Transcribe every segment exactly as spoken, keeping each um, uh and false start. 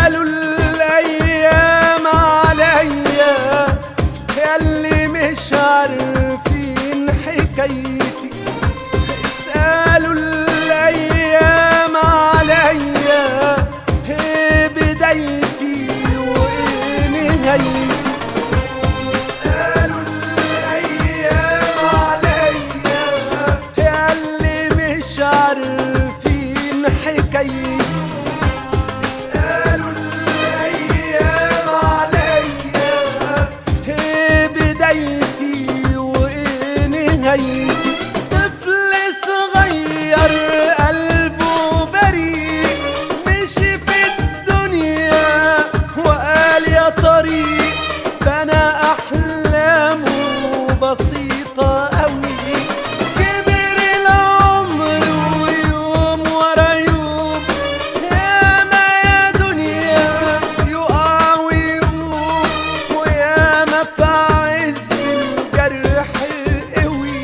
اسألوا الأيام عليا ياللي مش عارفين حكايتي، اسألوا الأيام عليا ايه بدايتي وايه نهايتي. اسألوا الأيام عليا ياللي مش عارفين حكايتي، اسألوا الأيام عليا ايه بدايتي وايه نهايتي. طفل صغير قلبه بريء مشي في الدنيا وقال يا طريق، بنى أحلامه بسيطة أوي، كبر العمر ويوم ورا يوم، ياما يا دنيا يقع ويقوم، وياما في عز الجرح قوي.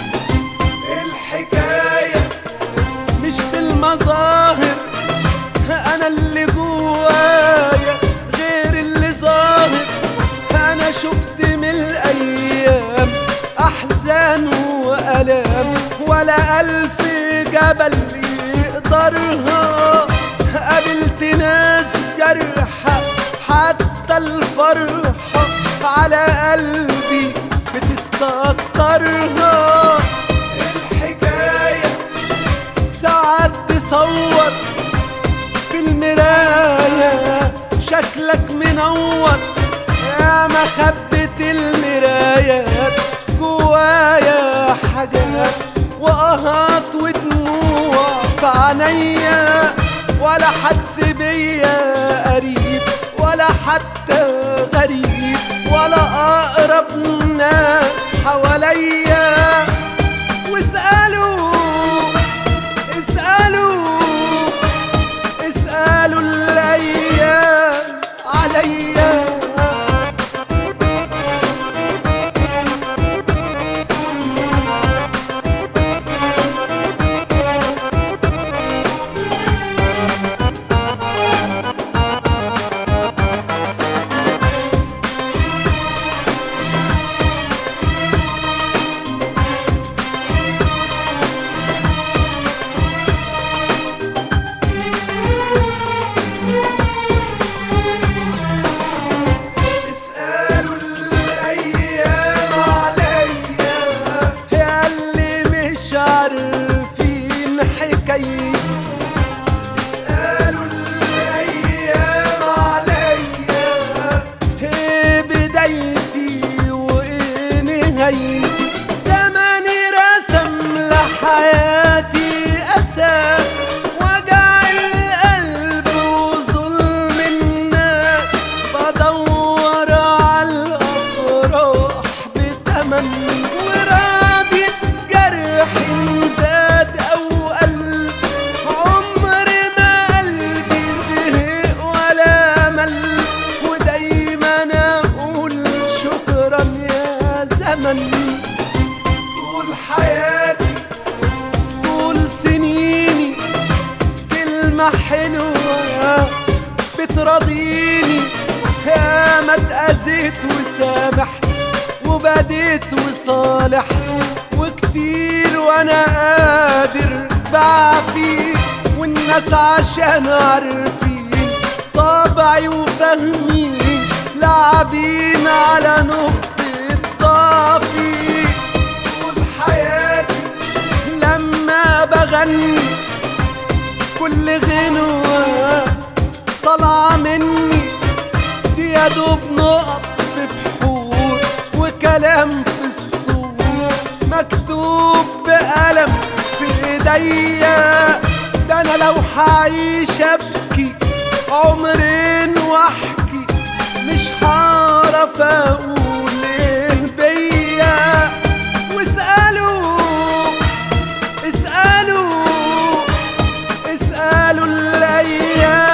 الحكاية مش بالمظاهر، أنا اللي جوايا غير اللي ظاهر. أنا شفت من الأيام أحزان وألام ولا ألف جبل يقدرها، قابلت ناس جرحى حتى الفرحة على قلبي بتستكترها. الحكاية ساعات تصور في المراية شكلك منور، يا ما خبت المرايات جوايا حاجات وقهات ودموع في عينيا، ولا حس بيا قريب ولا حتى غريب ولا أقرب ناس حواليا. واسألوا اسألوا اسألوا الأيام عليا. اسألوا الأيام عليا ايه بدايتي وايه نهايتي. زماني رسم لحياتي أساس وجع القلب وظلم الناس، بدور على الأفراح بتمن وراضي بجرحي زاد أو طول حياتي طول سنيني كلمة حلوة بتراضيني، يا ما اتأذيت وسامحت وبديت وصالحت وكتير وانا قادر بعفي، والناس عشان عارفين طبعي وفاهمين لاعبين على نقطة ضعفي. طول حياتي لما بغني كل غنوة طالعة مني دي يا دوب نقط في بحور وكلام في سطور مكتوب بقلم في ايديا. ده انا لو هعيش ابكي عمرين واحكي مش هعرف اقول ايه بيا. واسألوا اسألوا اسألوا الأيام